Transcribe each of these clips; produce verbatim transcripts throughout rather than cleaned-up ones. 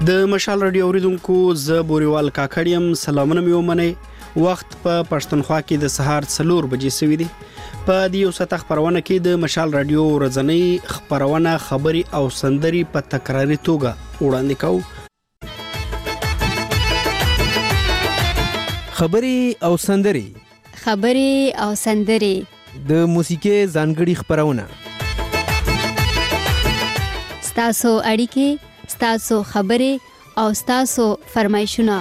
د مشال رادیو اوریدونکو ز بوريوال کاکړیم سلامونه مې ومنئ. وخت په پښتونخوا کې د سهار څلور بجې سوي دي. په دې یو ساعت خبرونه کې د مشال رادیو ورځنی خبرونه خبري او سندري په تکراري توګه وړاندې کوو. خبري او سندري خبري او سندري د موسیقي ځانګړي خبرونه ستاسو اړیکې ستاسو خبرې او ستاسو فرمایشونه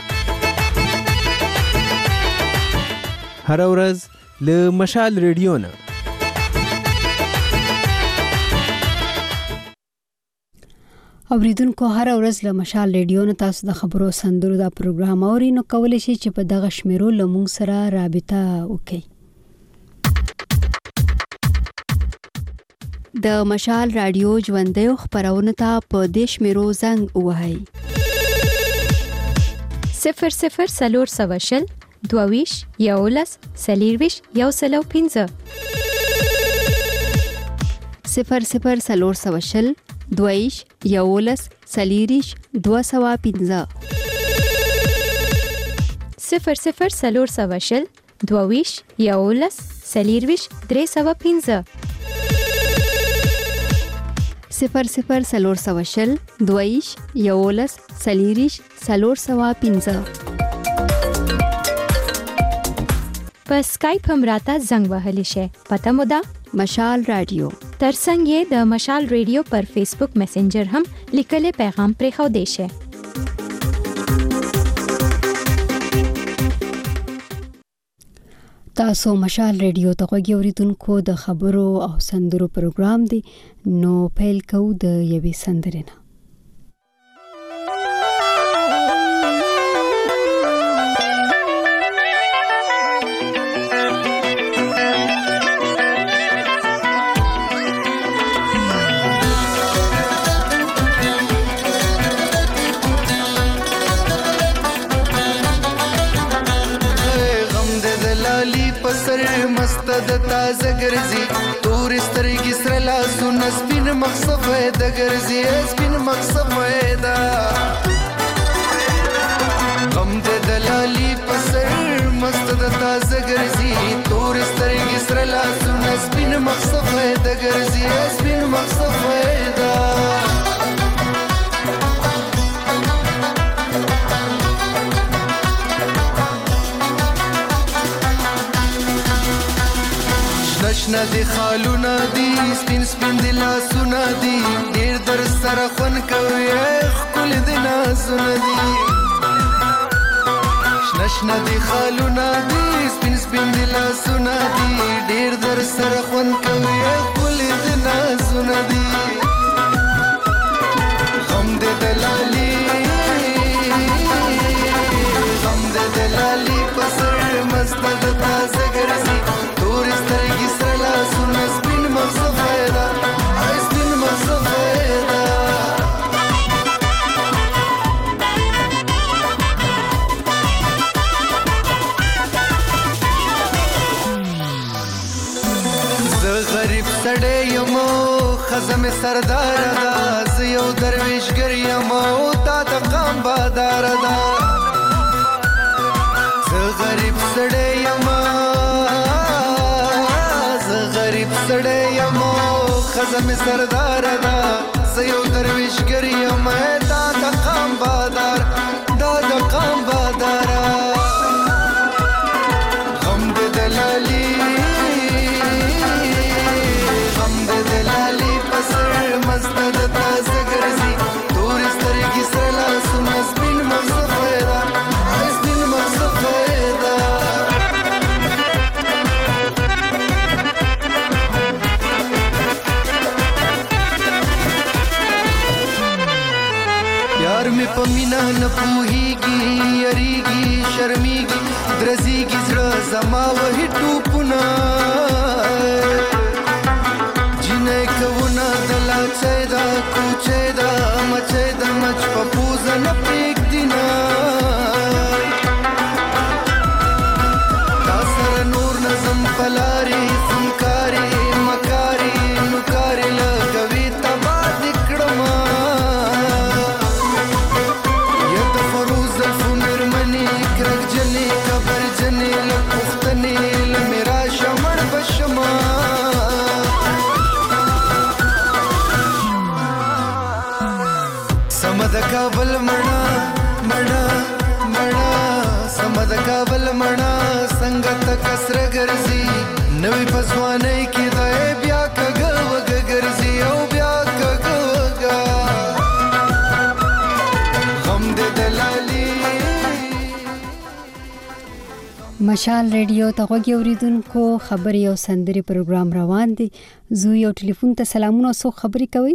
هر ورځ له مشال ریډیو نه. اوریدونکو هر ورځ له مشال ریډیو نه تاسو د خبرو سندرو دا پروګرام اورئ، نو کولی شئ چې په دغه شمیرو له موږ سره رابطه وکړئ. د مشال رادیو ژوندیو خبرونه ته په دې شمیرو زنګ ووهئ: صفر صفر سلور سوشل دوویش یولس سلیرویش یو سلو پینزه صفر صفر سلور سوشل دوویش یولس سلیریش دو سوا پینزه صفر صفر سلور سوشل دوویش یولس سلیرویش درې سوا پینزه صفر صفر سلور سوشل دویش یولس سلیریش سلور سوا پینزه. په سکایپ هم راته زنګ وهلی شي. پته مو ده مشال رادیو. ترڅنګ یې د مشال رادیو پر فیسبوک میسنجر هم لیکلي پیغام پرې خو دی شي. تاسو مشال رادیو ته غوږی اوریدونکو د خبرو او سندرو پروګرام دی، نو پیل کوو د یوې سندرې نه. مستد تازه ګرځي تور سترګې سره لاسونه سپین مخصفه د ګرځي سپین مخصفه ده غم د دلالي پسر مستد تازه ګرځي تور سترګې سره لاسونه سپین مخصفه د ګرځي سپین مخصفه ده نشنا دی خالونا دی سپین سپین دی لاسونا دی دیر در سر خون کوي خکل دی نازونا دی نشنا دی خالونا دی سپین سپین دی لاسونا دی دیر در سر خون کوي خکل دی نازونا دی غم دی دلالی غم دی دلالی پسر مستد تازه گرزی تور سترګې سره لاسونه سپین مخصفه ده سپین مخصفه ده زه غریب سړی یم ښځه مې سرداره ده زه یو درویشګر یم او تا د قام باداره ده زه غریب سړی یم سړی یم ښځه مې سرداره ده زه یو درویشګر یم دا د قام بادار دا د قام باداره غم د دلالي غم د دلالي پسر مستد تازه ګرځي تور سترګې سره لاسونه سپین مخصفه ده سپین مخصفه ده یار می په مینا نه پوهیږي یریږي شرمیږي درزیږي زړه زما وهي ټوپونه جنې کوونه دلا چې دا کوچې دا مچې د مچ په پوزه نه پرېږدي نه تا سره نور نظم پلاري فنکاري مکاري نوکاري لګوي تبا دې کړم کابل مړه مړه مړه سمد کابل مړه څنګه تک سره ګرځي نوې پسوانه کې دای بیا کګ وګ ګرځي او بیا کګ وګ غم دې دلالي مشال ریډیو ته غوږی اوریدونکو خبري او سندري پروګرام روان دي زو یو ټلیفون ته سلامونه سو خبري کوي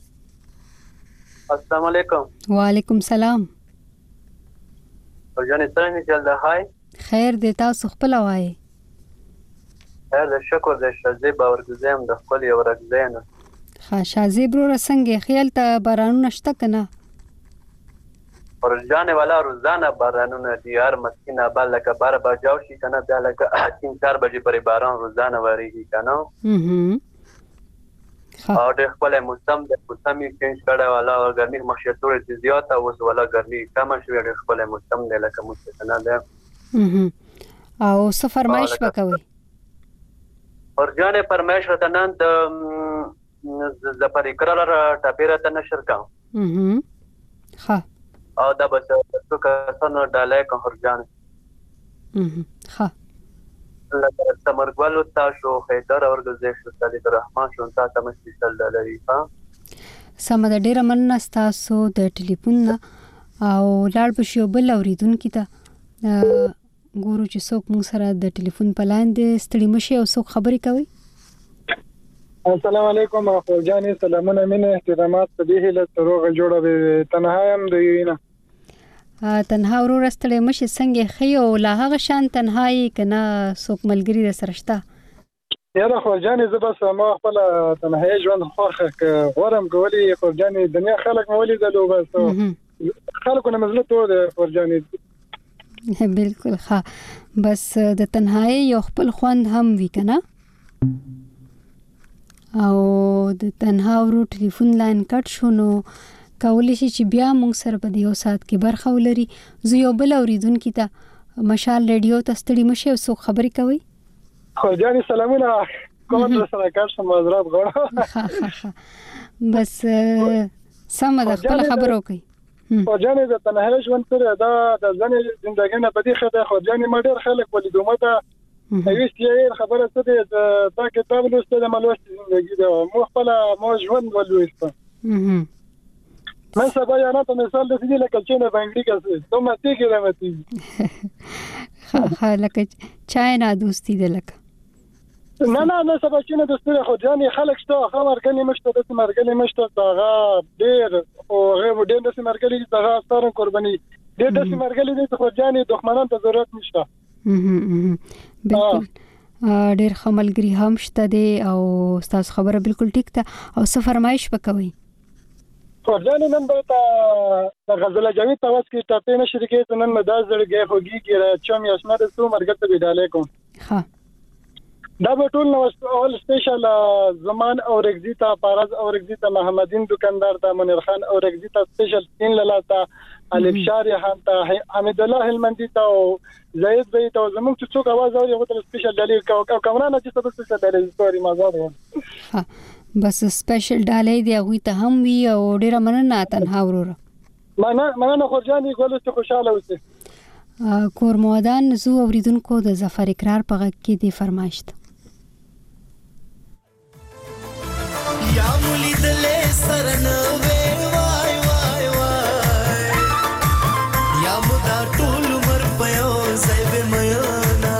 السلام علیکم وعلیکم سلام ورجانې څنګه چل ده هاي خیر دې تاسو خپل وای خیر دې شکر دې شزه باور ګزم د خپل یو ورګزینه ښه شازي برو رسنګ خیال ته بارانونه شته کنه ورجانې والا روزانه بارانونه دي هر مسکینه بل لکه بار بجاو شي کنه بیا لکه تین چار بجې پرې باران روزانه وریږي کنه هم او د خپل موسم د موسمي چینج کړه والا او ګرمي مخشتوره دي زیاته اوس والا ګرمي کم شوی د خپل موسم د لکه مستنه ده او څه فرمایش وکوي ورجانې فرمایش وتنن د زپر اقرار ټاپیره ته نشر کا هم ها او دا بس څو کسانو ډالای کو ورجانې ها لکه سمرګوالو تاسو خیدر اورګزې شو صادق الرحمن شو تاسو مستي سل دلري ها سم د ډیره مننه تاسو د ټلیفون او لاړ بشو بل اوریدونکو ته ګورو چې څوک مو سره د ټلیفون په لاندې ستړي مشي او څوک خبري کوي السلام علیکم اخو جانې سلامونه مینه احترامات په دې هله تروغه جوړه به تنهایم د یوینا تنها ورور ستړي مشي څنګه خيو لا هغه شان تنهایی کنه څوک ملګری د سرشتہ یاره خو جانې زه بس ما خپل تنهایی ژوند خوخه غوړم کولی خو جانې دنیا خلک مولي دلو بس خلکو نه مزله تو د خو جانې بالکل ښه بس د تنهایی یو خپل خوند هم وی کنه او د تنها ورو ټلیفون لاین کټ شونو کولی شي چې بیا موږ سره په دیو سات کې برخه ولري زه یو بل اوریدونکو ته مشال ریډیو ته ستړي مشه او څوک خبري کوي خو جانې سلامونه کوم سره کار سم حضرات غواړم بس سم د خپل خبرو کوي خو جانې د تنهایی ژوند سره دا د ځنې ژوندۍ نه پدې خبره خو جانې ما ډېر خلک ولیدو مته هیڅ یې خبره څه ده دا کتاب لوسته د ملوست ژوندۍ ده مو خپل مو ژوند ولوسته من سبا یا نه په مثال د دې لکه چې نه باندې کسه ته مته کې راوتی ها لکه چای نه دوستي ده لکه نه نه نه سبا چې نه دوستي خو ځاني خلک شته خبر کني مشته د مرګلې مشته دا ډېر او غو ډېر د مرګلې دا ستاره قرباني ډېر د مرګلې د خو ځاني دښمنان ته ضرورت نشته بالکل ډېر خملګری هم شته دي او تاسو خبره بالکل ټیک ده او څه فرمایش وکوي ورځانه نن به تا د غزل جاوید تواس کې ټاپې نشر کې نن مدا زړګي خوږي کې را چم یاسنه د سو مرګ ته ویډاله کوم ها دا به ټول نو اول سپیشل زمان او رگزیتا پارز او رگزیتا محمدین دکاندار تا منیر خان او رگزیتا سپیشل سین لاتا الف شاری خان تا حمید الله المندی تا او زید بی تا زمون چې څوک आवाज اوري هغه ته سپیشل دلیل کا کمرانه چې څه سپیشل دلیل ستوري مازاد ها بس سپیشل ډالې دی هغه ته هم وی او ډیره مننه تنها وروره مننه مننه خورجاني ګول ته خوشاله اوسه کور مودان زو اوریدونکو د ظفر اقرار په غږ کې دی فرمایشت یا مولي دلې سرنه وای وای وای وای یا مدا ټول مر پيو زيب ميانا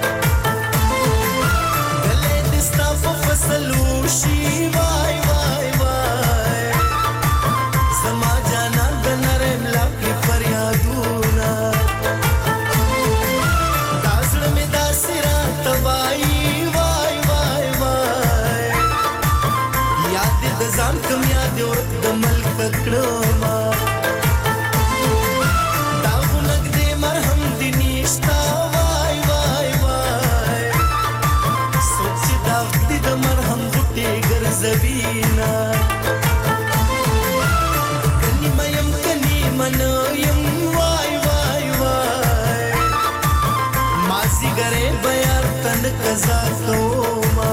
دلې دستا په فصلو شي وای وای وای سما جانا د نرم لکه فریادونه داسړ می داسرا توای وای وای وای یاد د ځان کوم یاد ورک د ملک پکړو ما دا ونګ دې مرهم دې نشتا وای وای وای سوچ دا دې د مرهم غټي ګرځوینا کني مېم کني منویم وای وای وای مازی ګره بیا تن قزا کوما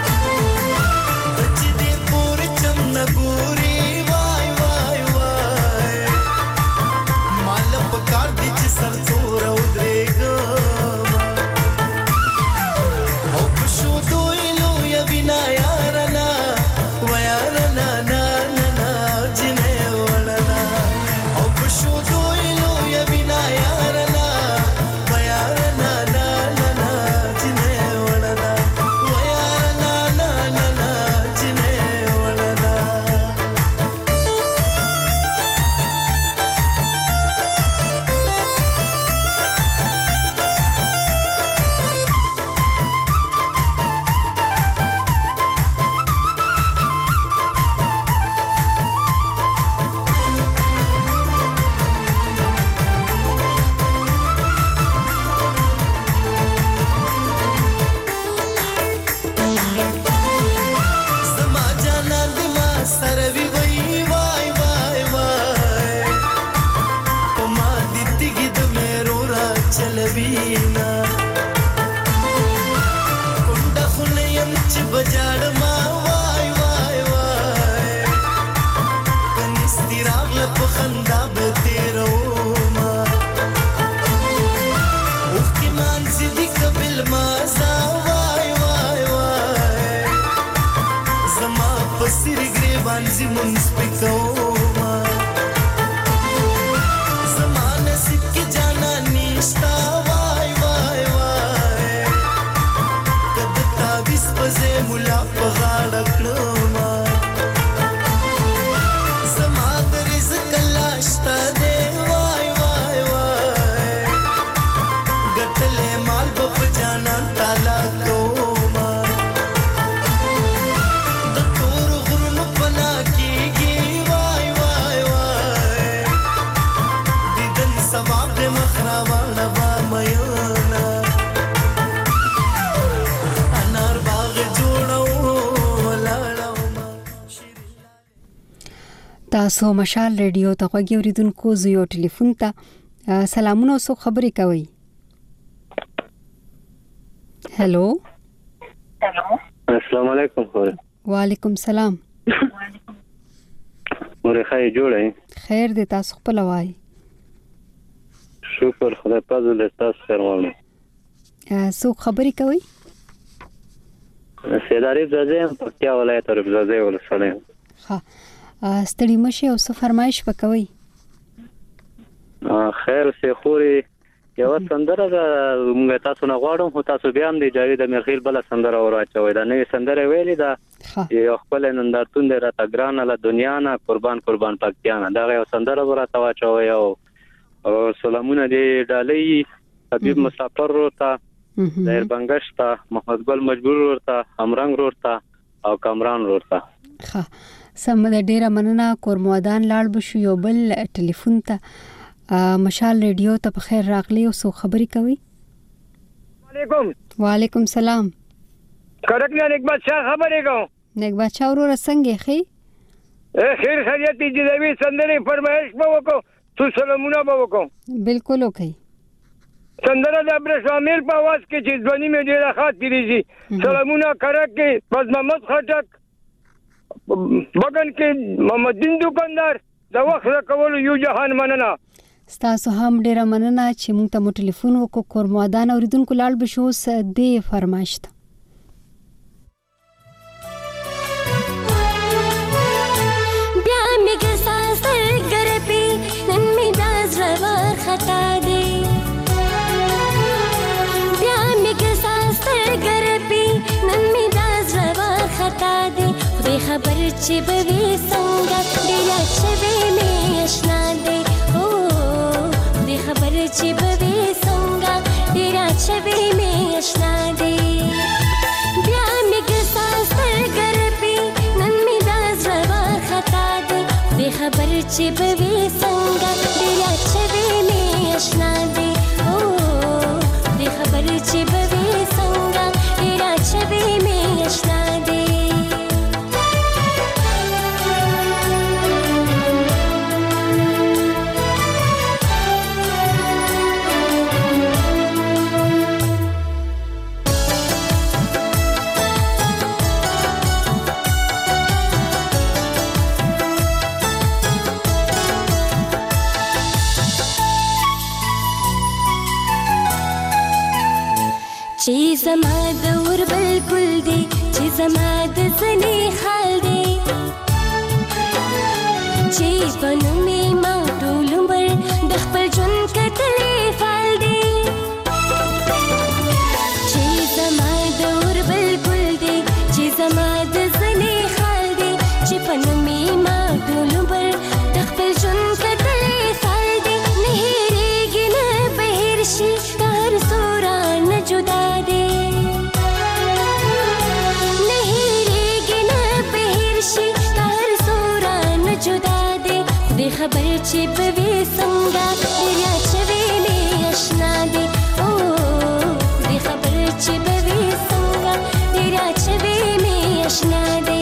نګوري وای وای وای मुंस पिको ज़माने सिक्के जाना निश्ता वाई वाई वाई कद ताबिस बजे मुला पगाड़ क्लोमा ज़माद रिज़्क लाश्ता दे वाई वाई वाई गतले माल बप जाना ताला कोमा दतूर गुरुन पना कीगी वाई वाई वाई दिदन सवाब दे मखरावाना बा मयोना अनार बाग जोड़ो लाला تاسو مشال ریډیو ته غوږی اوریدونکو زیو ټلیفون ته سلامونه او څو خبرې کوي. هلو السلام علیکم. وعلیکم سلام. مرخه جوړه خیر دې تاسو خپل وای. شکر خدای پاک دې تاسو فرمایي. څو خبرې کوي؟ سیداری زازه پکتیا ولایت اور زازه ولسوالۍ. ها ستړي مشه او څه فرمایش وکوي؟ خیر سه خوري یو سندره موږ تاسو نه غواړم خو تاسو بیا هم د جاوید امیرخیل بل سندره اوراچوي دا نوې سندره ویلې دا یو خپل نندارتون دی راته ګران له دنیا نه قربان قربان پکتیانه دا یو سندره ورته واچوي او سلامونه دی ډالۍ حبیب مسافر ورته زهر بنگش ته محمد ګل مجبور ورته امرنګ ورته او کامران ورته. ها سم د ډیره مننه کورمودان لاړ بشو یو بل ټلیفون ته مشال ریډیو ته په خیر راغلی او څو خبرې کوي؟ وعلیکم. وعلیکم سلام. کرکنا نیک بادشاہ خبرې کوم. نیک بادشاہ ورور څنګه خې؟ اے خیر خیریت دې دوی سندرې فرمایش به وکړو تو سلامونه به وکړو. بالکل وکړي. سندره د ابر شامل په आवाज کې چې ځواني مې ډیره خاطرې دي. سلامونه کرک کې فضل محمد خټک بغن کې محمد دین دکاندار د وخت راکول یو جهان مننه. ستاسو هم ډیره مننه چې موږ ته مو ټلیفون وکړو. کورمودان اوریدونکو لاړ بشو س دې فرمایش ته. بیا میګ ساس ګر پی نن می داز روا خطا دی بیا میګ ساس ګر پی نن می داز روا خطا دی خدای خبر چې به وی څنګه ډیر چوي می آشنا دی او خدای خبر چې به وی څنګه ډیر چوي می آشنا دی بیا میګ ساس ګر پی نن می داز روا خطا دی خدای خبر چې به وی څنګه ډیر چوي می آشنا دی او خدای خبر چې به وی څنګه ډیر چوي می آشنا دی چې زما د ور بالکل دی چې زما د زنی حال دی چې پنو می ما ټول عمر د خپل ژوند کتلې فال دی چې زما د ور بالکل دی چې زما د زنی حال دی چې پنو می ما ټول عمر د خپل ژوند کتلې فال دی نه هېریږي نه بهر شي هر سورا نه جدا خبر چې به وی څنګه دریا چوي می آشنا دی او دې خبر چې به وی څنګه دریا چوي می آشنا دی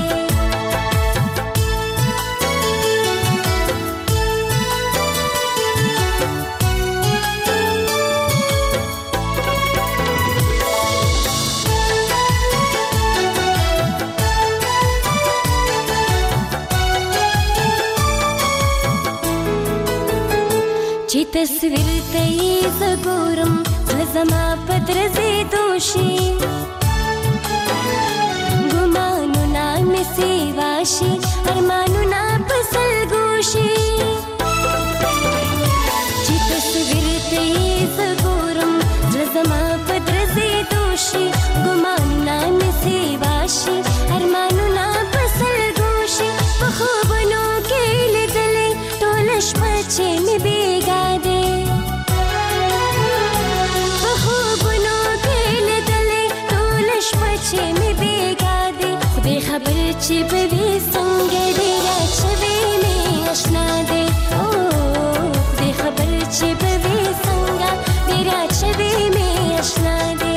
چې تصویر ته یې زګورم زما پتر زی دوشي ګمانو نام سی واشي ارمان چې به وي څنګه ډېره شوې مې اشنا دی او خدای خبر چې به وي څنګه ډېره شوې مې اشنا دی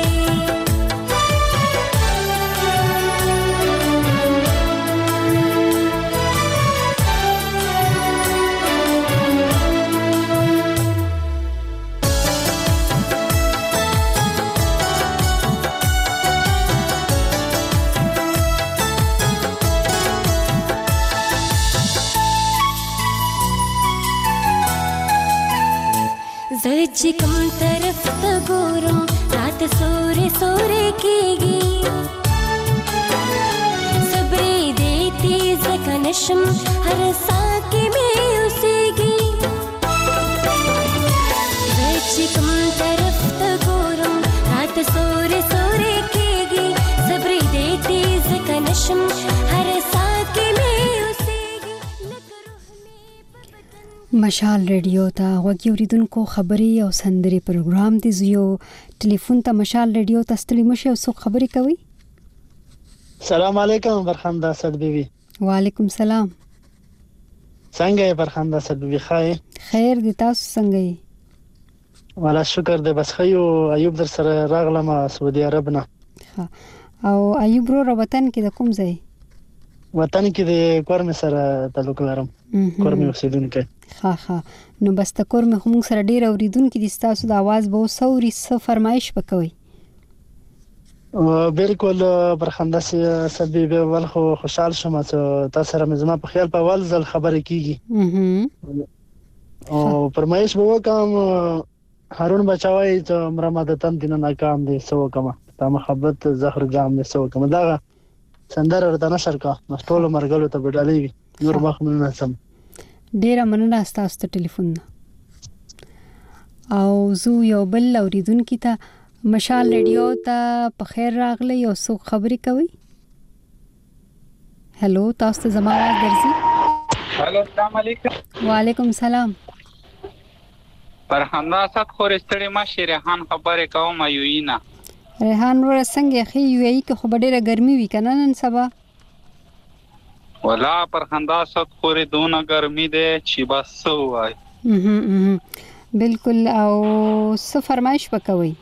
چې کوم طرف ته ګورم رات سورې سورې کېږي صبرې دې تیز کنشم هر ساه کې مې اوسېږي چې کوم طرف ته ګورم رات سورې سورې کېږي صبرې دې تیز کنشم هر ساه کې مې مشال ریډیو ته غوږی اوریدونکو خبري او سندري پروګرام دی زیو ټلیفون ته مشال ریډیو ته ستړي مشه او څوک خبري کوي السلام علیکم برخنده اسد بیبي وعلیکم سلام څنګه یې برخنده اسد بیبي خای خیر دي تاسو څنګه یې والا شکر دې بس خيو ایوب در سره راغلم سعودي عرب نه او ایوب رو وطن کې د کوم ځای وطن کې د کورم سره تعلق لرم کورم اوسیدونکو ها ها نو بس ته کورم هم سره ډیر اوریدونکو دي تاسو د आवाज به سوري څه فرمایش وکوي بالکل برخنده سبي به ول خو خوشحال شوم چې تاسو سره مزما په خیال په ول ځل خبرې کیږي او فرمایش به وکم هارون بچوي چې مرمدتن دینه ناکام دي سو کما تا محبت زهر جام دي سو کما دا سندر ورته نشر کا ټول مرګلو ته بدلېږي نور مخ مننه سم ډیره مننه تاسو ته ټلیفون او زو یو بل اوریدونکو ته مشال ریډیو ته په خیر راغلی یو څو خبري کوي هالو تاسو ته زما आवाज درځي هالو السلام علیکم وعلیکم سلام فرحانه اسد خور استړی ما شریحان خبره کوم ایوینا ریحان ور څنګه خي یو ای که خو ډیره ګرمي وی کنه نن سبا ولا فرحانه اسد خور دونه ګرمي ده چې بس وای بالکل او څه فرمایش وکوي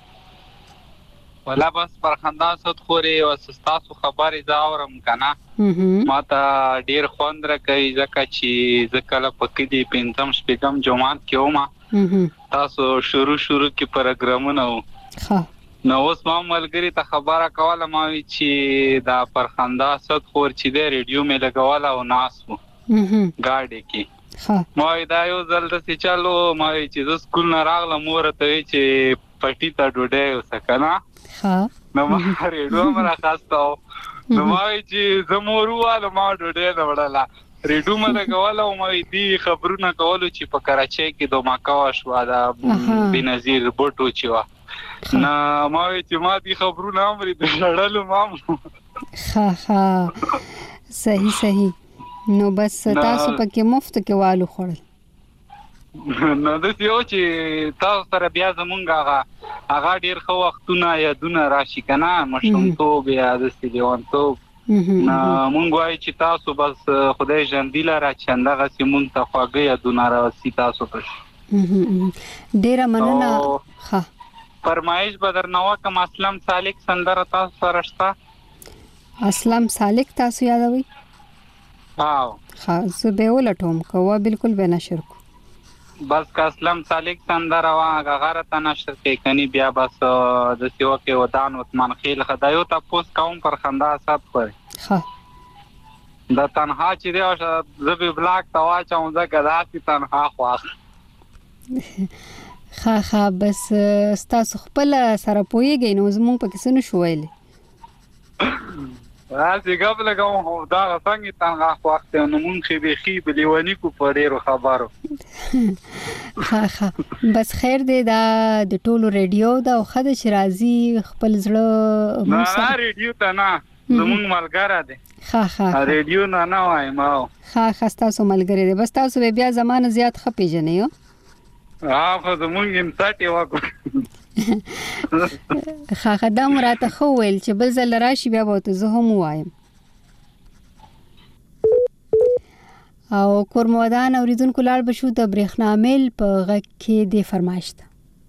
ولا بس فرحانه اسد خور او تاسو خبرې زاورم کنه ما ته ډیر خوند راکوي ځکه چې ځکه پکې دی پنځم شپږم جمعات کې ومه تاسو شروع شروع کې پروګرامونه ها نو اوس ما ملګری ته خبره کوله ما چې دا فرخنده اسد خور چې د ریډیو مې لګواله او ناس وو ګاډي کې ما دا یو ځل د چالو ما چې د سکول نه راغله مور ته چې پټی ته ډوډۍ وسکنه ها نو ما ریډیو مې راخاستو نو ما چې زمورواله ما ډوډۍ نه وړله ریډیو مې لګواله او ما دې خبرونه کولو چې په کراچۍ کې دوه ماکا شو دا بنظیر بوټو چې وا نه ما چې ما دي خبرونه امرې د شړلو مام ها ها صحیح صحیح نو بس تاسو پکې مفت کې والو خړل نو د یو چې تاسو سره بیا زمونږ هغه هغه ډیر خو وختونه یادونه راشي کنه مشومتوب یا د سلیوانتوب نه مونږ وایي چې تاسو بس خدای جندیلا را چندغه سیمون ته خواږه یادونه راسي تاسو ته ډیر مننه ها فرمایش بدر نو کوم اسلام سالک سندر تاسو سره شته اسلام سالک تاسو یادوي واو ها زه به ولټوم کوه بالکل به نشر کو بس کا اسلام سالک سندر وا غره ته نشر کې کني بیا بس د سیو کې ودان عثمان خیل خدایو تاسو کوم پر خندا صاحب پر ها د تنها چې دی زبې بلاک توا چاو ځکه داسې تنها خواخ خا خا بس تاسو خپل سره پويږئ نو زموږ پکې څه نشو ویلې راځي قبل کوم دا څنګه تنها وخت نو مونږ به خي بلیوانی کو پرېرو خبرو خا خا بس خیر دی دا د ټولو ریډیو دا خد شرازي خپل زړه نه ریډیو ته نه زموږ ملګری دی خا خا ریډیو نه نه وایم خا خا تاسو ملګری دی بس تاسو بیا زمانه زیات خپې جنې یو ها خو زمونږ هم ساتي وکړو خا خدام راته خو ویل چې بل ځل راشي بیا به ته زه هم وایم او کورمودان اوریدونکو لاړ بشو د برېښنا میل په غږ کې د فرمایش ته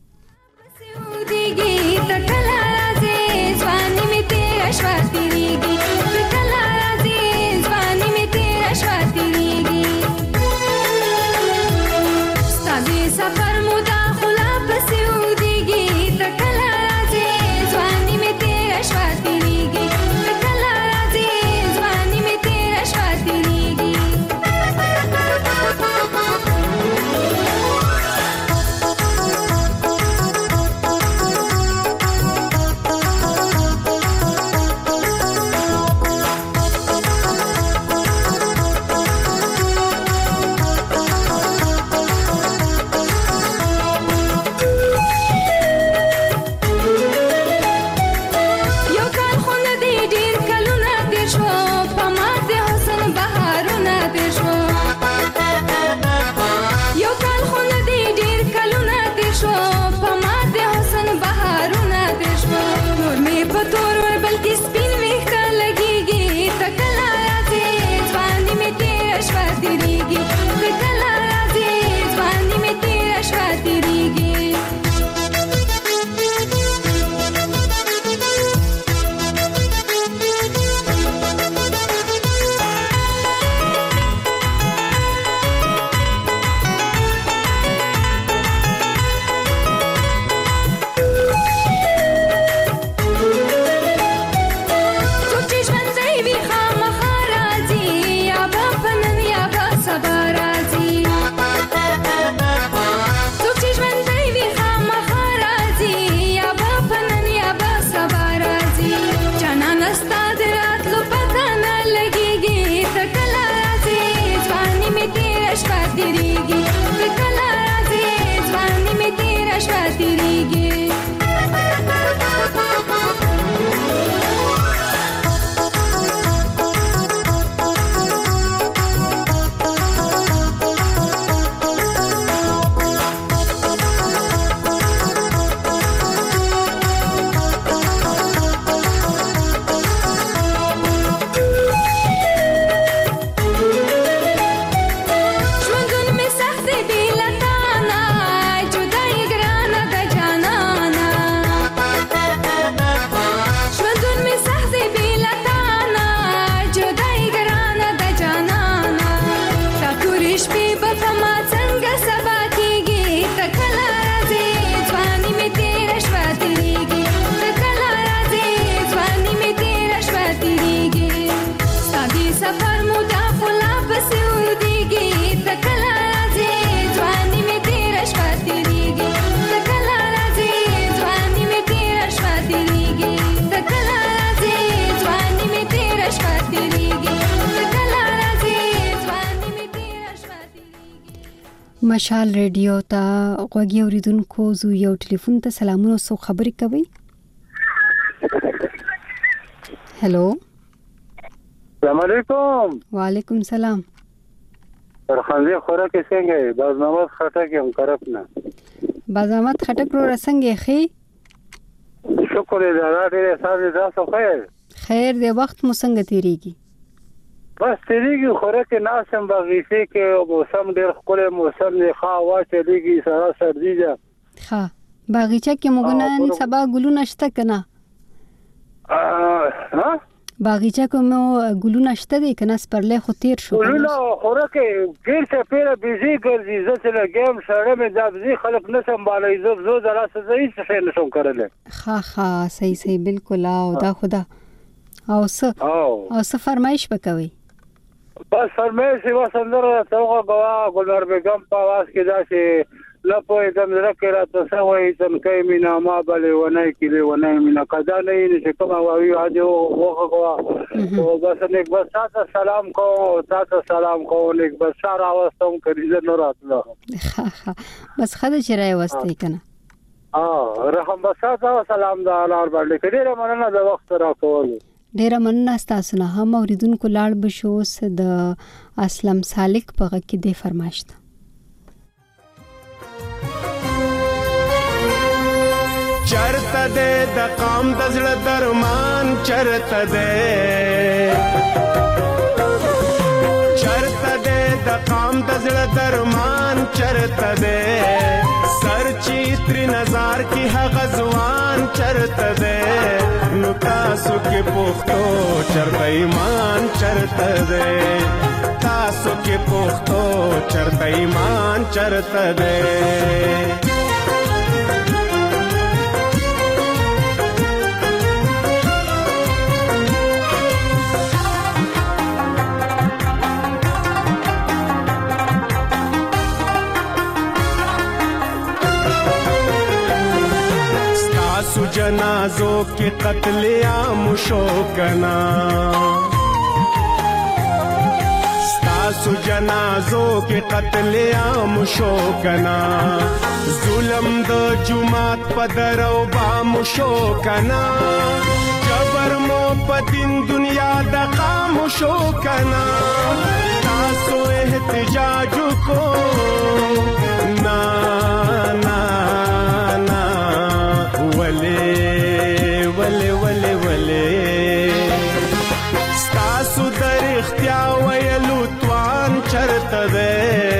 مشال ریډیو ته غوږی اوریدونکو زو یو ټلیفون ته سلامونه سو خبرې کوي. هلو السلام علیکم. وعلیکم سلام. فرخنده خوراک څنګه بازنامه خټک هم کرپ نه بازامت خټک رو رسنګ خي شکر دې راډې ساده تاسو خیر خیر دې وخت مو څنګه تیریږي؟ بس تیریږي خوراک ناسم باغیسه کې موسم ډېر خپل موسم نه خا واچې دیږي سره سردی ده. ها باغچه کې موږ نن سبا ګلونه شته کنه؟ ها باغچه کې مو ګلونه شته دي کنه؟ سپرلې خو تیر شو. ګلونه خوراک ګیر څه پیره بيزي ګرځي زه له ګیم سره مې ځابزي خلک نه سمبالای زو زو دراسه زې څه نه شم کړل. ها ها صحیح صحیح بالکل او دا خدا او څه او څه فرمایش وکوي؟ بس فرمایش یو سندره توغه غوا ګلنار بیگم په आवाज کې دا چې لپاره دم زرکه را تاسو وایي تم کې مینا ما بلې ونای کې ونای مینا کدا نه چې کوم واوی اجو وغه غوا او بس نیک بس تاسو سلام کو تاسو سلام کو نیک بس سره واستم کړي زه نور اتله بس خدای چې راي واستې کنه. اه رحم بس تاسو سلام دا لار باندې کړي مننه د وخت را کول ډیره مننه تاسو نه هم اوریدونکو لاړ بشو د اسلم سالک په غږ کې د فرمایش ته چرته دې د قام د زړه درمان چرته دې چرته دې د کام د زړه درمان چرته دی سر چې ترې نظر کې هغه ځوان چرته دی نو تاسو کې پښتو چرته ایمان چرته دی تاسو کې پښتو چرته ایمان چرته دی जनाजों के कत्ले आम शो कना स्तासु जनाजों के कत्ले आम शो कना जुलम द जुमात पदरौ बाम शो कना जबर मो पतिन दुनिया द काम शो कना तासो एहतजाज को ना ना वले वले वले वले ستاسو در اختیا ویلو توان چرته ده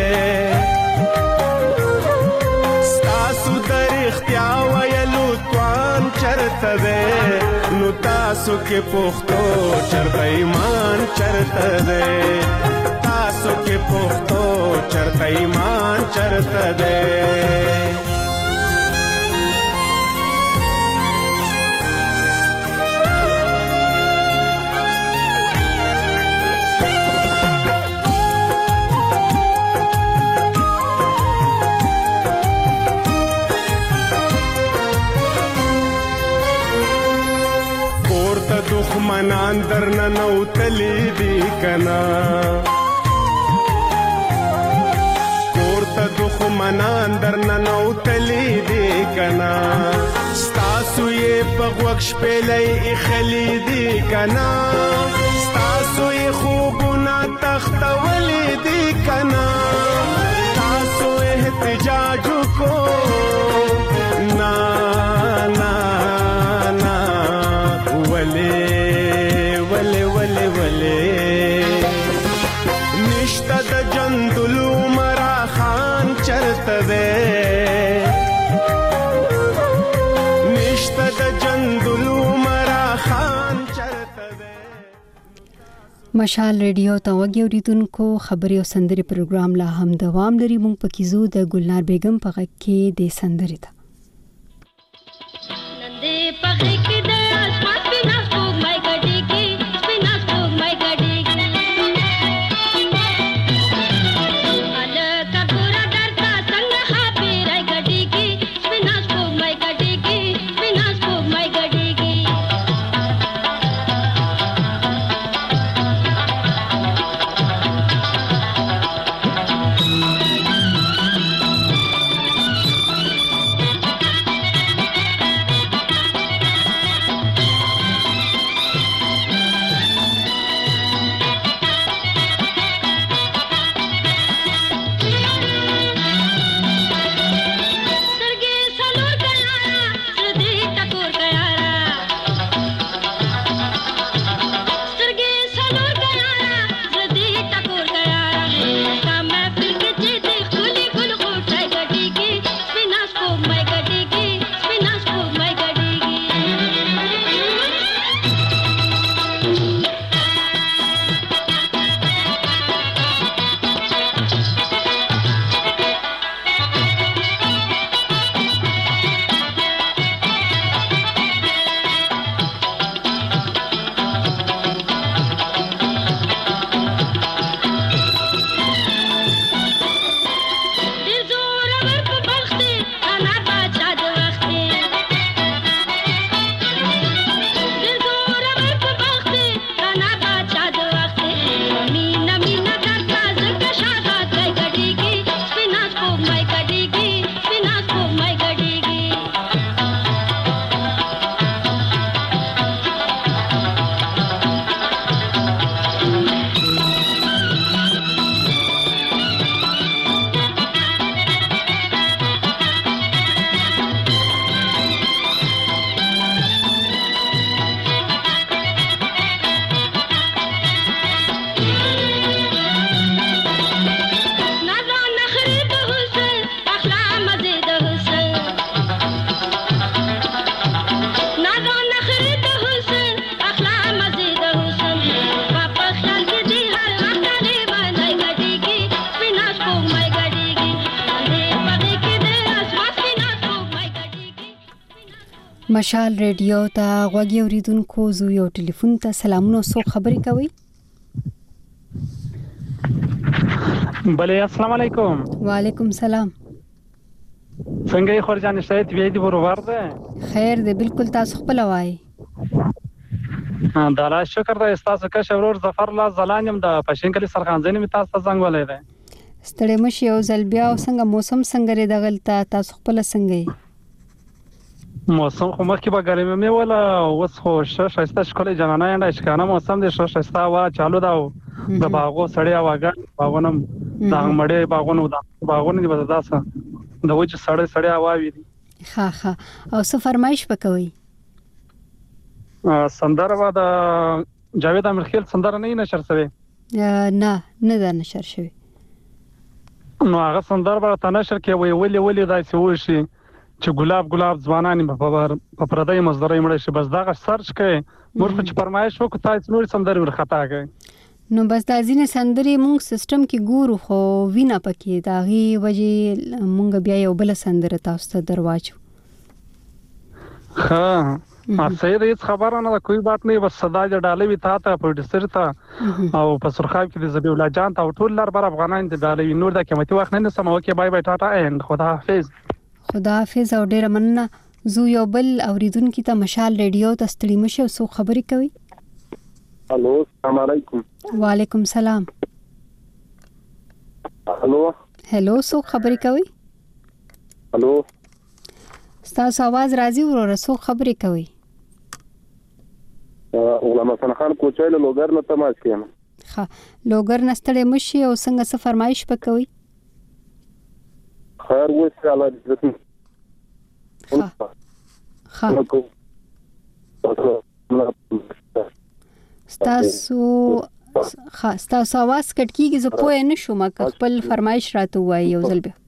ستاسو در اختیا ویلو توان چرته ده نو تاسو کې پښتو چرته ایمان چرته ده تاسو کې پښتو چرته ایمان چرته ده دخمنان در ننو تلی دی کنا کورتا دخمنان در ننو تلی دی کنا ستاسو یہ پغوکش پیلی اخلی دی کنا ستاسو یہ خوبونا تختولی دی کنا تاسو احتجاجو کو نا نا نشتا د جندلو مرا خان چرته ده نشتا د جندلو مرا خان چرته ده مشال ریډیو ته وګورئ خبري او سندري پروګرام لا هم دوام لري مونږ پکې زو د ګلنار بیگم په غږ کې د سندري ته نندې په غږ کې د اسمان بنا کوم مای ګډي کې بنا کوم مای ګډي مشال ریډیو ته غوږی اوریدونکو زو یو ټلیفون ته سلامونه سو خبرې کوي. بله السلام علیکم. وعلیکم سلام. څنګه یې خورجان شاید وی دی برابر ده؟ خیر دی بالکل تاسو خپل وای. دا لا شکر ده تاسو کا شورور ظفر الله زلانم د پښینکلی سرخانځنی می تاسو څنګه ولې ده؟ ستړي مشي او زل بیا او څنګه موسم څنګه لري دغلته تاسو خپل څنګه یې؟ موسم خو مخکې به ګرمي مې ولا اوس خو شایسته ښکلی جنانه انډه اشکانه موسم دی ښه ښایسته هوا چالو ده او د باغو سړی هواګان باغونه د مړې باغونه د باغونه دي بس داسه د وچ سړی سړی هوا وي. ښه ښه او څه فرمایش وکوي؟ سندره به د جاوید امیرخیل سندره نه نشر شوی؟ نه نه ده نشر شوی. نو هغه سندره به ته نشر کې وی ولې ولې داسې وشي چې ګلاب ګلاب ځوانان په پردی مزدوري مړ شي. بس دا سرچ کړئ موږ چې فرمایش وکړو تاسو نور سندرې ورخطا کړئ. نو بس دا ځینې سندرې مونږ سیستم کې ګورو خو وینا پکې دا غي وجه مونږ بیا یو بل سندره تاسو ته درواچو. ها سید هیڅ خبره نه ده کوئی بات نه بس صدا جوړ ډالې وی تا ته پروډوسر ته او په سرخاب کې د زبی الله جان ته ټول لار بر افغانان ته ډالې نور د قیمتي وخت نه سم اوکې بای بای ټاټا اند خدا حافظ. خدا حافظ او ډیر مننه. زو یو بل اوریدونکو ته مشال ریډیو ته ستړي مشه او سو خبرې کوي. الو السلام علیکم. وعلیکم سلام. الو هلو سو خبرې کوي. الو تاسو आवाज راځي ورو سو خبرې کوي. غلام حسن خان کوچای له لوګر نه تماس کیم. ها لوګر نستړې مشي او څنګه څه فرمایش وکوي؟ خیر وسه الله دې. ها ستاسو ستاسو आवाज کټ کیږي زه پوه نه شوم که خپل فرمایش راته وایي یو ځل بیا.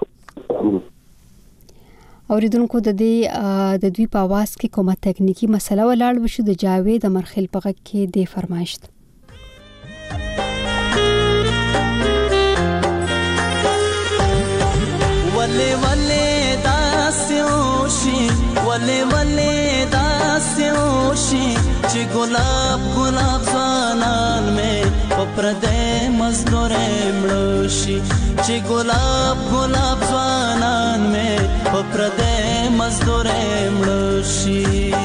اوریدونکو د دې د دوی په आवाज کې کومه تکنیکی مسله ولاړ وشو د جاوید امرخیل په غږ کې د فرمایش ولې ولې داسوشي ولې ولې داسوشي چې ګلاب ګلاب ځوانان مې په پردې مزدورې مړوشي چې ګلاب ګلاب ځوانان مې په پردې مزدورې مړوشي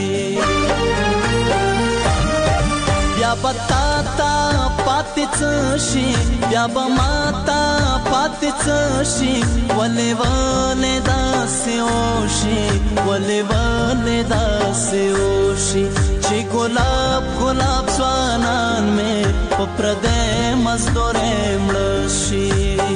بیا پتا تا پاتې څشي بیا به ماتا پاتې څشي ولې ولې داسې وشي ولې ولې داسې وشي چې ګلاب ګلاب ځوانان مې په پردې مزدورې مړه شي.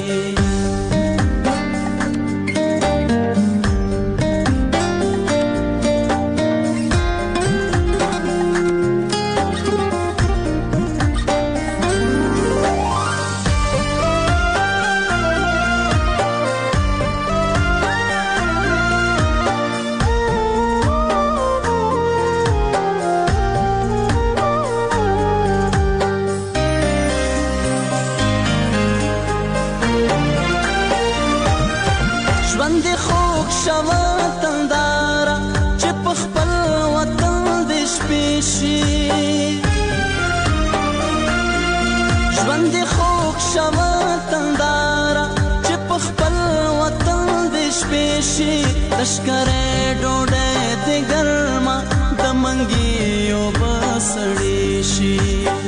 لشکره ډوډۍ د ګرما د منګیو بسړې شي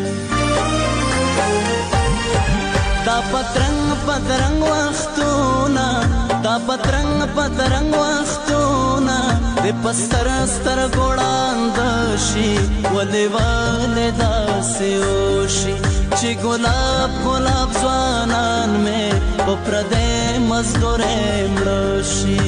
دا پترنګ پترنګ وختونه دا پترنګ پترنګ وختونه د پستر ستر ګوړاند شي ولې ولې داسې وشي چې ګلاب ګلاب ځوانان مې په پردې مزدورې مړه شي.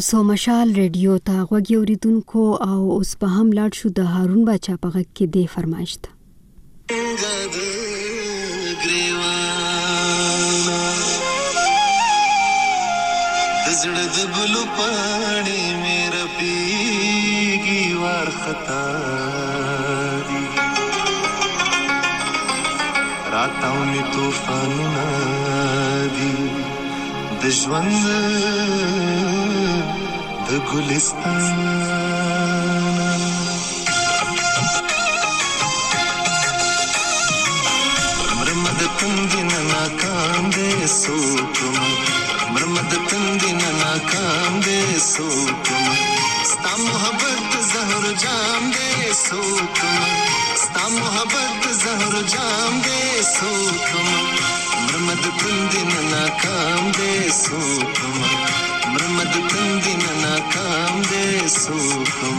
تاسو مشال ریډیو ته غوږ اوریدونکو او اوس په هم لاړ شو د هارون باچا په غږ کې دی فرمایش ته. زړه د ګلو پاڼې مې رپیږي وارخطا دي راتاو می طوفانونه دي د ژوند د ګلستان مرمد تندې نه ناکام دی سوکم مرمد تندې نه ناکام دی سوکم ستا محبت زهر جام دی سوکم ستا محبت زهر جام دی سوکم مرمد تندې نه ناکام دی سوکم مرمد تندې نه ناکام دی سوکم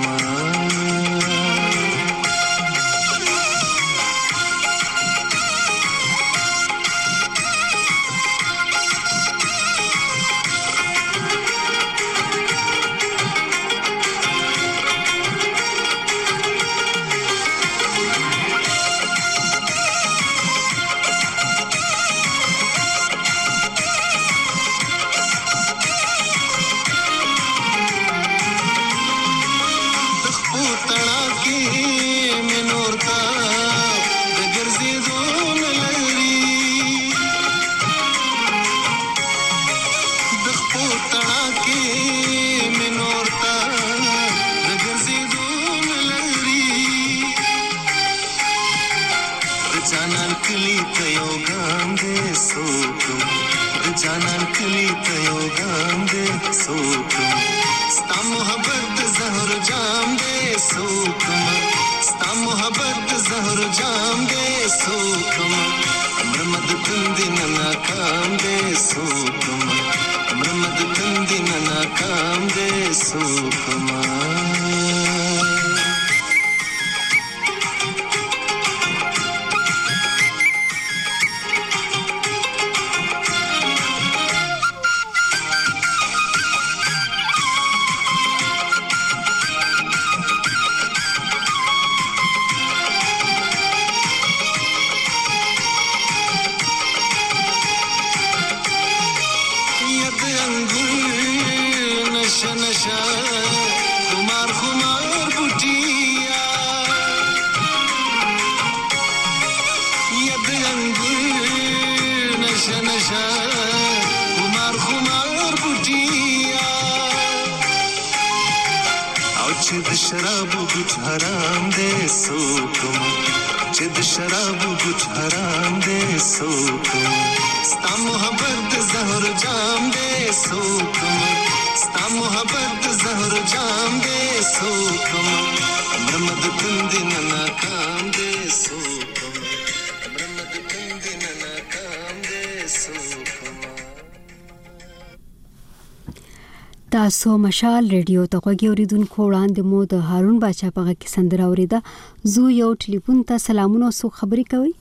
تاسو مشال ریډیو ته غوږ اوریدونکو وړاندې مو د هارون باچا په غږ کې سندره اوریده. زو یو ټلیفون ته سلامونه او خبرې کوي.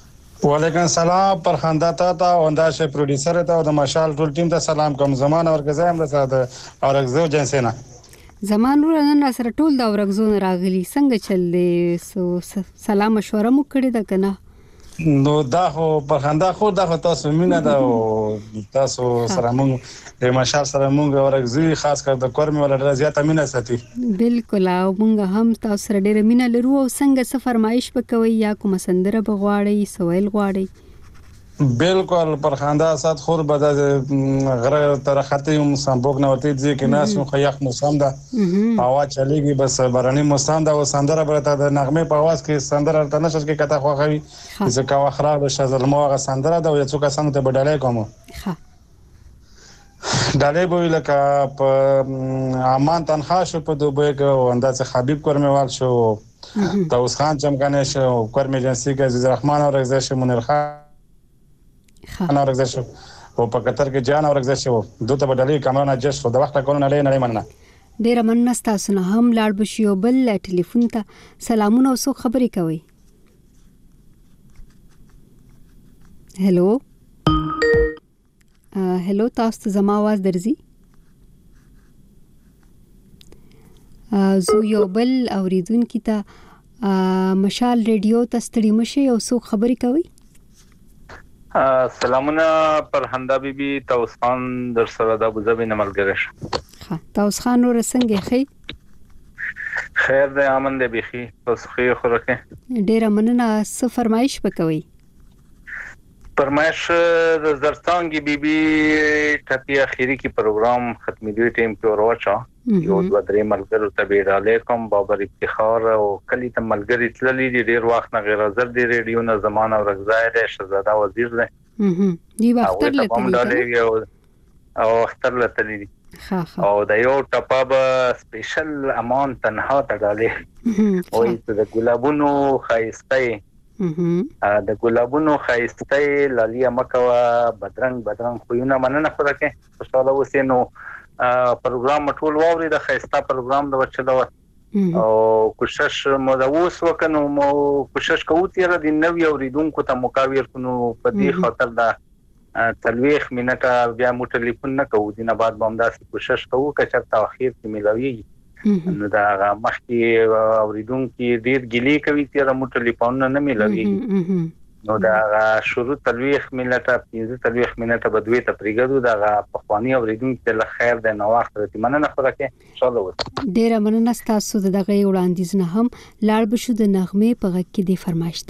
وعلیکم السلام پرخنده تا ته او انداشه پروډوسر ته او د مشال ټول ټیم ته سلام کوم. زمان اورګزایم رسا د اورګزو جنسینا زمان ورنن سره ټول د اورګزو راغلي څنګه چل دی سو سلام مشوره مو کړی دا کنه نو دا خو پرخنده خو دا تاسو مینه دا تاسو سره مونږ د مشال سره مونږ اورګزو خاص کر د کورمه ولا ډیر زیاته مینه ساتي. بالکل او مونږ هم تاسو سره ډیر مینه لرو او څنګه څه فرمایش وکوي یا کوم سندره بغواړي سوال غواړي. بالکل پرخنده سات خود به د غره تر خطي سمبوک نه ورته دي کې ناس مو خیاخ موسم ده هوا چلېږي بس باراني موسم ده او سندره برته د نغمه په आवाज کې سندره ته نشش کې کته خوخوي ځکه واخره د شذل موغه سندره ده او څوک څنګه ته بدلای کوم ها دالې بو لکه په امان تنخوا شو په دوبه کې انداز حبیب کورموال شو توس خان چمکانه شو کورمه جنسي کې عزیز الرحمن او رضا شه منیر خان انا ورګزه شو او په قطر کې جان ورګزه شو دوته بدلې کمرانه جس خو د وخت کول نه لې نه مننه. ډیر مننه تاسو نه هم لاړ بشو بل ټلیفون ته سلامونه او خبرې کوي. هلو هلو تاسو زما आवाज درځي؟ زو یو بل اوریدونکو ته مشال ریډیو ته ستړي مشي او څو خبرې کوي. سلامونه پرهنده بیبي توس خان در سره د ابوظبي نملګری شه. ها توس خان ور څنګه خي؟ خیر دې امن دې بخي تاسو خیر خورکه. ډیره مننه. څه فرمایش وکوي؟ فرمایش د زرتانګي بیبي ټپي اخیری کی پروګرام ختمي دی ټیم کې ورواچا یو د درې ملګرو ته بیره علیکم بابر افتخار او کلی ته ملګری تللی دي ډیر وخت نه غیر حاضر دی ریډیو نه زمانہ ورغځای دی شهزاده وزیر دی دی وخت لته او اختر لته دي او د یو ټپاب سپیشل امان تنها تړلې او د ګلابونو خایسته د ګلابونو خایسته لالیا مکوا بدرنګ بدرنګ خوونه مننه خورکه خوشاله وسینو پروګرام ټول ووري د خایسته پروګرام د وچلو او کوشش مو د اوس وکنو مو کوشش کوو تیر د نوې اوریدونکو ته مقاویر کونو په دې خاطر دا تلويخ منټه بیا مو ټلیفون نه کوو دینه بعد به همداسې کوشش کوو که چېرته اخیر کې ملوي نو دا مخکې اوریدونکو ډیر ګلی کوي چې مو ټلیفون نه ملوي نو دا شروع تلويخ منټه پنځه تلويخ منټه بدوي ته پریګدو دا په خواني اوریدونکو ته خیر د نو وخت ته مننه خورکه انشاءالله وته ډیر مننه تاسو دغه وړاندیز نه هم لاړ بشو د نغمه په غږ کې دی فرمایشت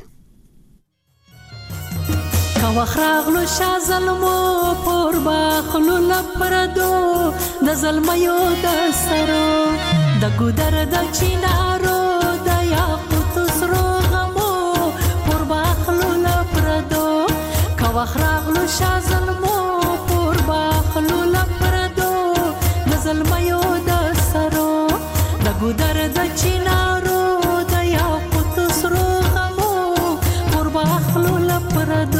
کا وخراغلو شا ظلمو پور باخلو لپردو د ظلميو د سرو د ګودر د چینارو د یاقوت سرو غمو پور باخلو لپردو کا وخراغلو شا ظلمو پور باخلو لپردو د ظلميو د سرو د ګودر د چینارو د یاقوت سرو غمو پور باخلو لپردو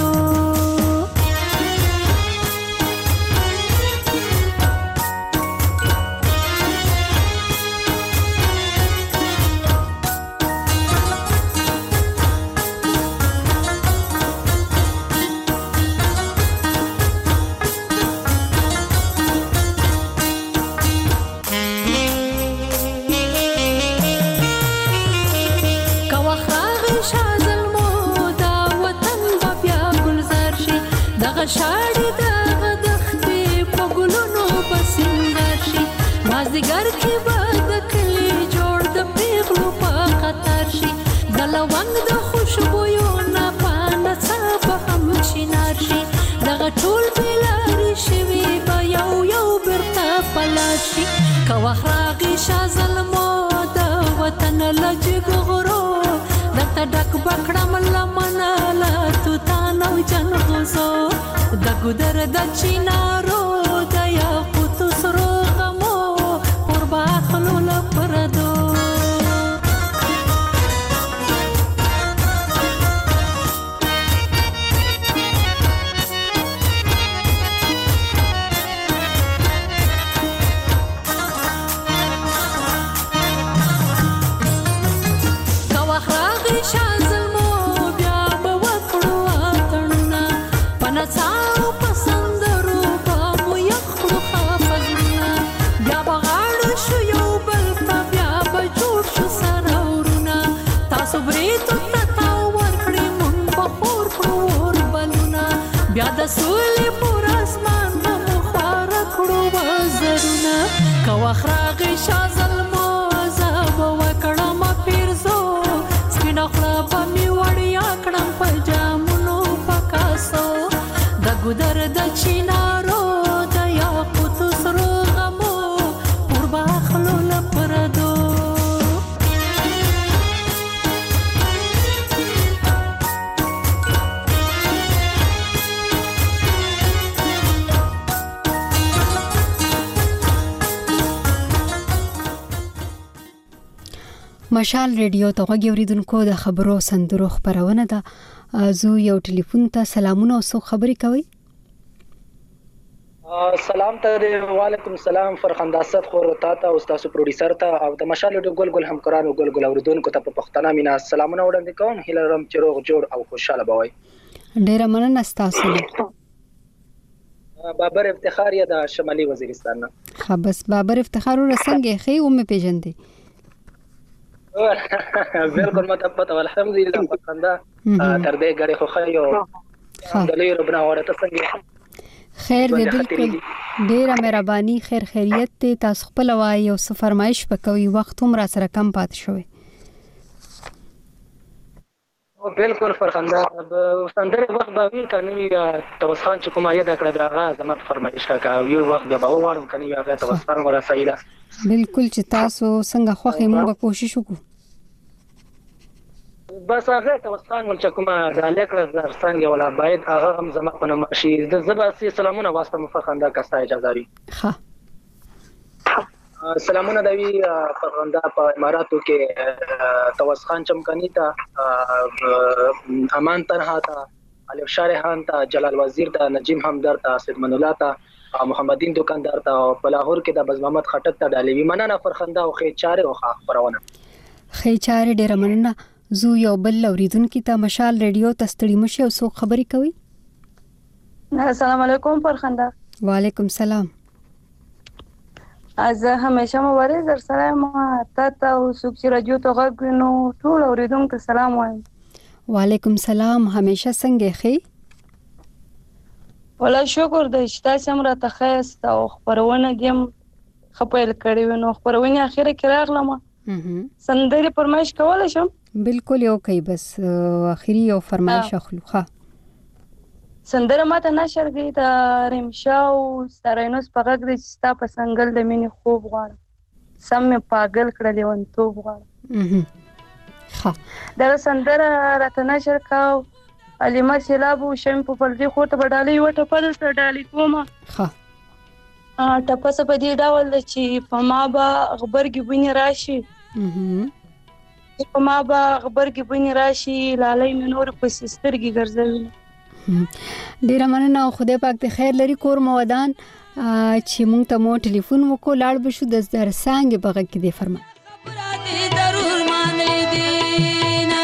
شاړې د غدختې په ګلونو بسنګر شي مازدیګر کې به د کلي جوړ د پیغلو په خطر شي د لونګ د خوشبویو نه پانه څه به هم شینار شي دغه ټول بېلارې شوي به یو یو بیرته پلار شي که وخت راغی شا ظلمو د وطن له جګو غرو درته ډک به کړم لمنه له توتان او جنغوزو د ګودر د چینارو د یاقوت سرو غمو پر باخلو لپردو سولې پر اسمان مو خار کړو وزرونه کا وخراغ شا ظلمو زاب وکړم پیرزو سپین خلا په می وړیا کړم په جامونو پکاسو د ګودر د چینارو د یاقوت سرو غمو پر باخلو لپردو مشال ریډیو ته غوږی اوریدونکو د خبرو سندرو خبرونه ده زو یو ټلیفون ته سلامونه او سو خبري کوي سلام ته وعلیکم السلام فرخنده اسد خور تا ته او تاسو پروډوسر ته او د مشال ریډیو ګل ګل همکارانو ګل ګل اوریدونکو ته په پښتنه مینا سلامونه وړاندې کوم هیلرم چروغ جوړ او خوشاله بوي ډیر مننه تاسو بابر افتخار یا د شمالي وزیرستان نه خبس بابر افتخار ورسنګ خې او مې پیژندې بالکل ماته پته الحمدلله فرخنده تر دې غړي خو خیو الحمدلله ربنا ورته څنګه خیر دې بالکل ډیره مهرباني خیر خیریت ته تاسو خپل وای او فرمایش وکوي وخت هم را سره کم پات شوی بالکل فرخنده سندره وخت به وی کني توس خان چې کومه یاد کړه دغه زما فرمایش کا یو وخت به ووارم کني هغه توس خان ورا سیدا بالکل چې تاسو څنګه خوخه موږ کوشش وکړو بس هغه توس خان ول چې کومه د لیکل څنګه ولا باید هغه هم زما په نوم شي د زباسي سلامونه واسطه مفخنده کاستا اجازه لري ها سلامونه دوی فرخنده په اماراتو کې توس خان چمکانی ته امان تنها ته الف شارحان ته جلال وزیر ته نجیم همدرد ته سید من الله ته محمدین دکاندار ته په لاهور کې د بز محمد خټک ته ډالوي مننه فرخنده او خې چاره او خبرونه خې چاره ډیر مننه زو یو بل اوریدونکو ته مشال ریډیو تستړی مشه او څو خبري کوي السلام علیکم فرخنده وعلیکم سلام از همیشه مبارز در سلام تا تا او سوکچ رادیو ته غوښنو ټول اوریدونکو سلام وایم وعلیکم سلام همیشه څنګه خې ولا شکر د اشتا سمره ته خاص او خبرونه دیم خپل کړي نو خبرونه اخیره کې راغلم سندري فرمایش کولای شم بالکل یو کوي بس اخیری یو فرمایش اخلو ها سندره ماته نشر گئی د رمشاو ستارینوس په غږ د ستا په سنگل د مینې خوب غواړم سم مې پاگل کړلې ون توب غواړم ها دا سندره راته نشر کاو علیمه سیلابو شم په پلدي خو ته بدالې وټه پدل ته ډالې کومه ها ا ټپس په دې ډول چې په ما با خبرګي بني راشي په ما با خبرګي بني راشي لالې منور په سسترګي ګرځوي ډیر مننه خدای پاک ته خیر لري کور مو ودان چې مونږ ته مو ټلیفون وکړ لاړ بشو د زر سانګ بغه کې دی فرما ضرور مان لیدینا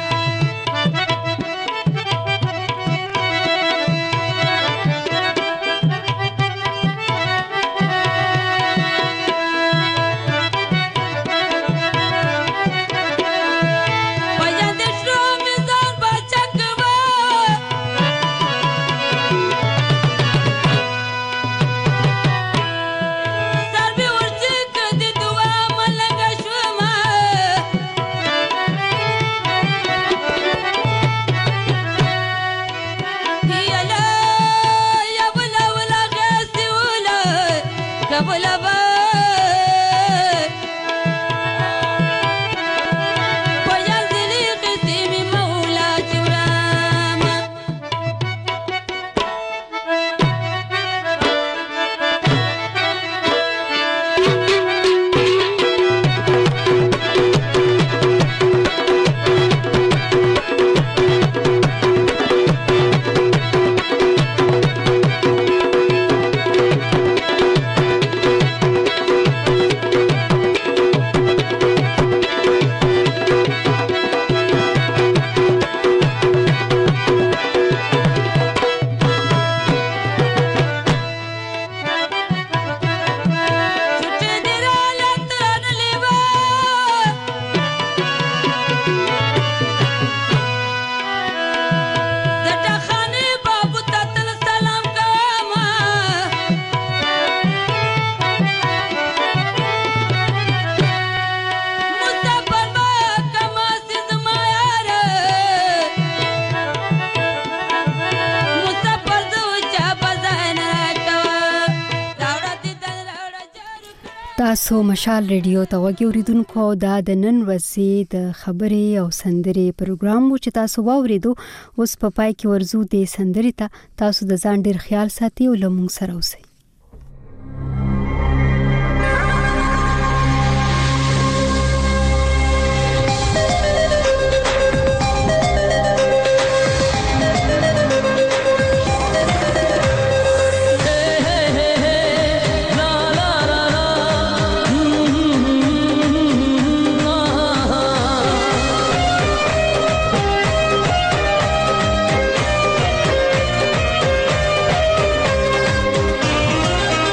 تاسو مشال ریډیو ته وګوریدونکو دا د نن ورځې د خبرې او سندرې پروګرام و چې تاسو واوریدو اوس په پای کې ورزو د سندرې ته تاسو د ځان ډیر خیال ساتي او لمون سره اوسئ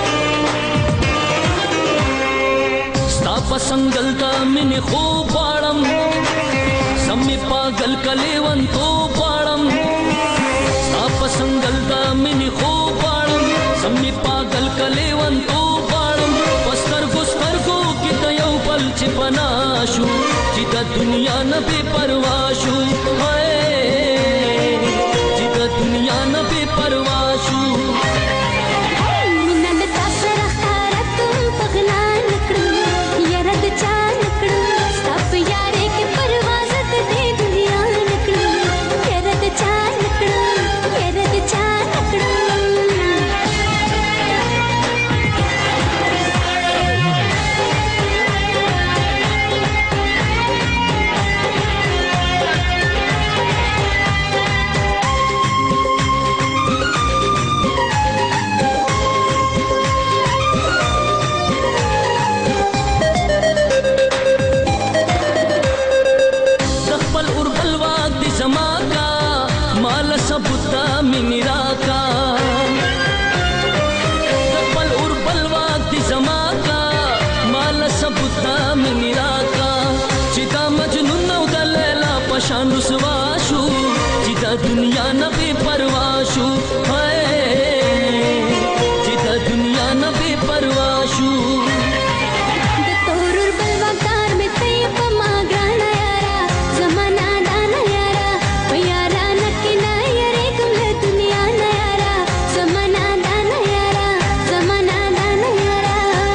संगल ता मिने खूब बाड़म पागल कलेवन तो पाड़म आप संगल दा मिनी खो पाड़म सम्मी पागल कलेवन तो पाड़म वस्तर गुस्तर को कि तयौ पल चिपनाशु जिदा दुनिया न बेपरवाशु हाय जिदा दुनिया न बेपरवाशु मिनल तासर खारत पगला नकड़ यरद चान नकड़ सब यारे के परवाज़त दे दुनिया नकड़ यरद चान नकड़ यरद चान नकड़ शानु सवाशु जिदा दुनिया न बेपरवाशु हाय जिदा दुनिया न बेपरवाशु तोरुर बलवाकार में तई पमा गाना यारा जमाना दाना यारा प्यारा नकिना यारे गुले दुनिया न यारा जमाना दाना यारा जमाना दाना यारा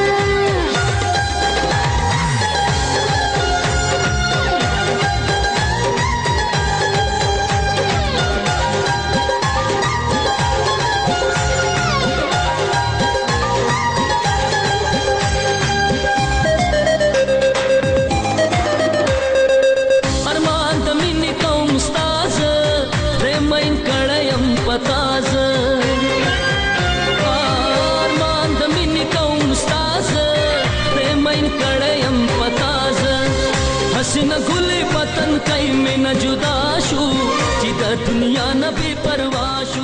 हसीना गुले पतन कई में न जुदाशु जिदा दुनिया न बेपरवाशु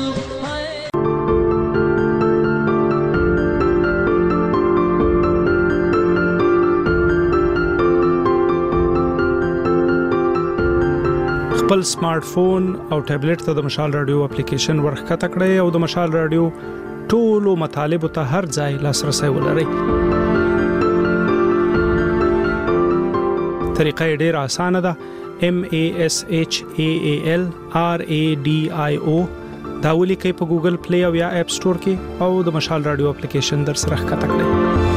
خپل سمارټ فون او ټابلیټ ته د مشال رادیو اپلیکیشن ورخه تکړه او د مشال رادیو ټولو مطالب ته هر ځای لاسرسي ولرئ. طریقه ډیره اسانه ده. M A S H A A L R A D I O دا ولیکئ په ګوګل پلی او یا اپ سٹور کې او د مشال رادیو اپلیکیشن در سره ښکته کړئ.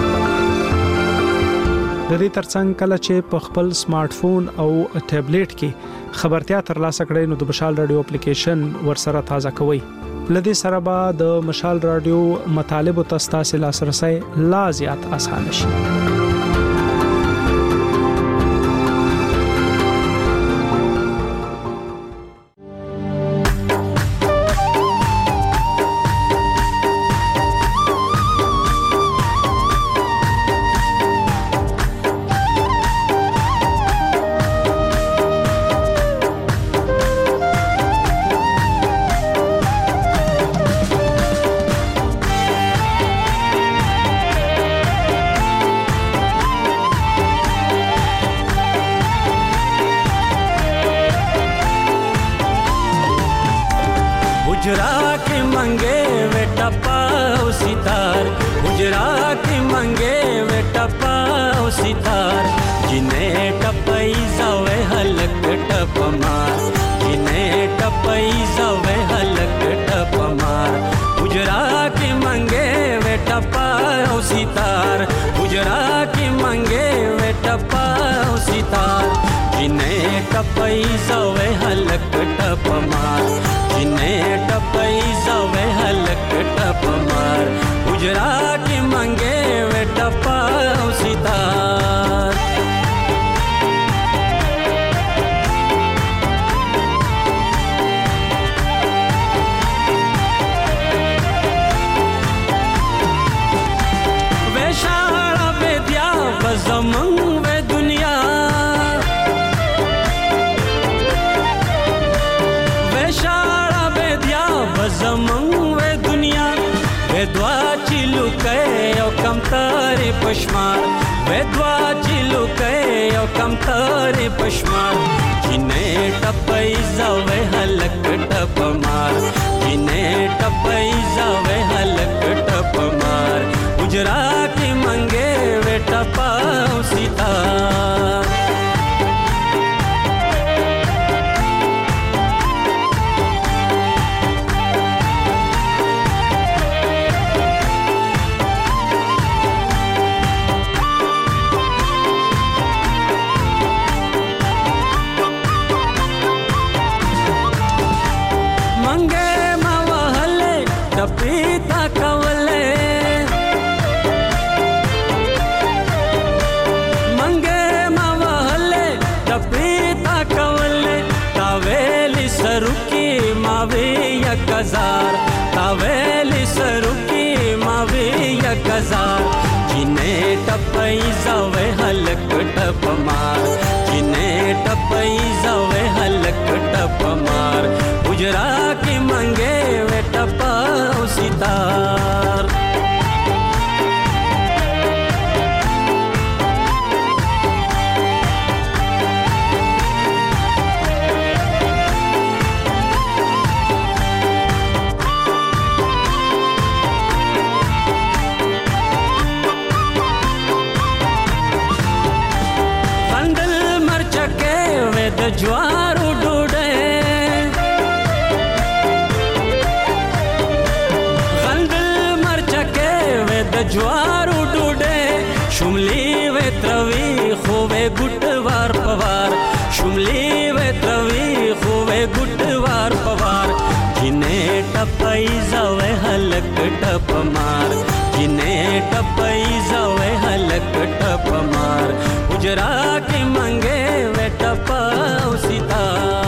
د دې ترڅنګ کله چې په خپل سمارټ فون او ټابلیټ کې خبرتیا ترلاسه کړئ نو د مشال رادیو اپلیکیشن ورسره تازه کوئ. لدې سره به د مشال رادیو مطالب او تاسو لاسرسي لا زیات اسانه شي. पशमार वेदवा चिलु के ओ कम तारे पशमार जिने टपई जावे हलक टप मार जिने टपई जावे हलक टप मार उजरा की मंगे वे टपाओ सितार टपीता कवले मंगे मावहले टपीता कवले तावेली सरुकी मावी यकजार तावेली सरुकी मावी यकजार जिने टपई जावे हलक टप मार जिने टपई जावे हलक टप मार उजरा की मंगे वे टपाओ सितार खंडल मरचके वेद ज्वारू डूडे ज्वारू डूडे शुमली वे त्रवी खोवे गुटवार पवार शुमली वे त्रवी खोवे गुटवार पवार जिने टपई जावे हलक टप मार जिने टपई जावे हलक टप मार उजरा की मंगे वे टपाओ सितार